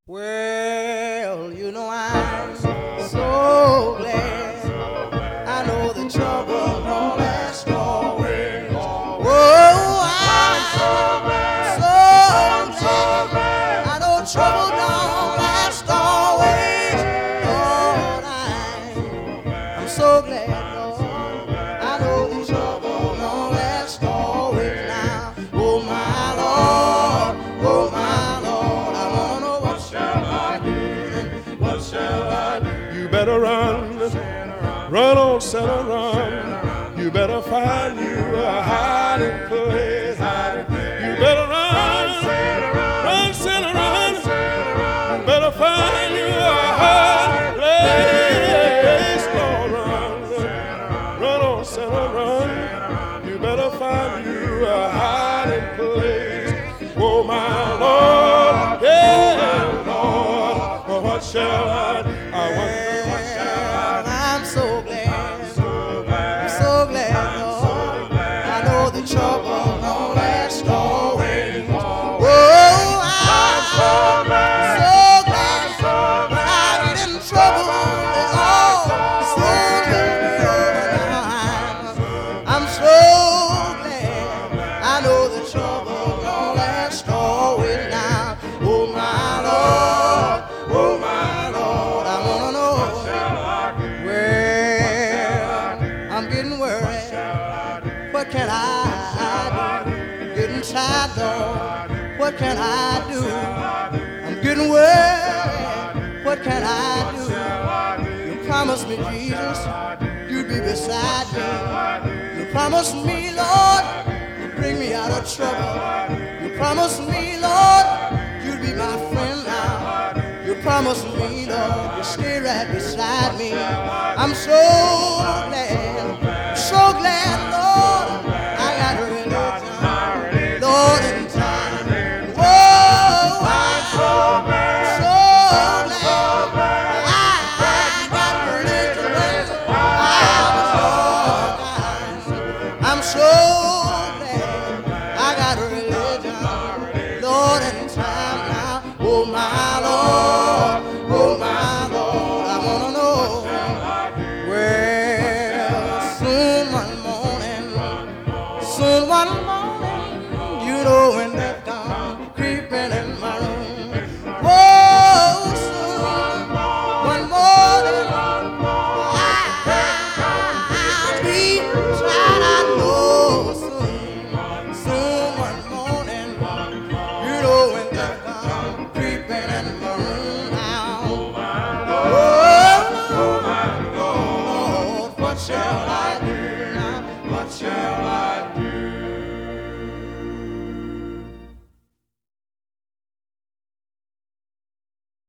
Well, I'm so glad. I know the trouble don't last always. Oh, I'm so glad. I know trouble don't last always. Lord, I'm so glad, Lord. I know the trouble don't last always now. Oh, my Lord, oh, my Lord, I wanna know what shall I do? What shall I do? You better run, run on, Santa, run. You better find you a hiding place. You better run, run, Santa, run. You better find you a hiding place. Lord, run, run on, Santa, run. You better find you a hiding place. Oh, my Lord, yeah, Lord, oh, what shall I do? I wonder what shall I do? I'm so glad, I'm so glad, Lord. I know the trouble don't last always. Oh, I'm so glad when I get in trouble, it all seems to be over now. I'm so glad I know the trouble don't last always now. Oh, my Lord, oh, my Lord, I wanna know. Well, I'm getting worried. What can I do? Getting tired, Lord. What can I do? I'm getting worried. What can I do? You promised me, Jesus, you'd be beside me. You promised me, Lord, you'd bring me out of trouble. You promised me, Lord, you'd be my friend now. You promised me, Lord, you'd stay right beside me. I'm so glad, Lord, I got a religion, Lord, in time. Whoa, I'm so glad I got a religion, I'm so glad I got a religion, Lord, in time now. Oh, my Lord, oh, my Lord, I wanna know. Well, soon one morning, you know when that dawn creeping in my room. Whoa, soon one morning, I'll be tried. I know soon one morning, you know when that dawn creeping in my room now. Oh, Lord, what shall I do now? What shall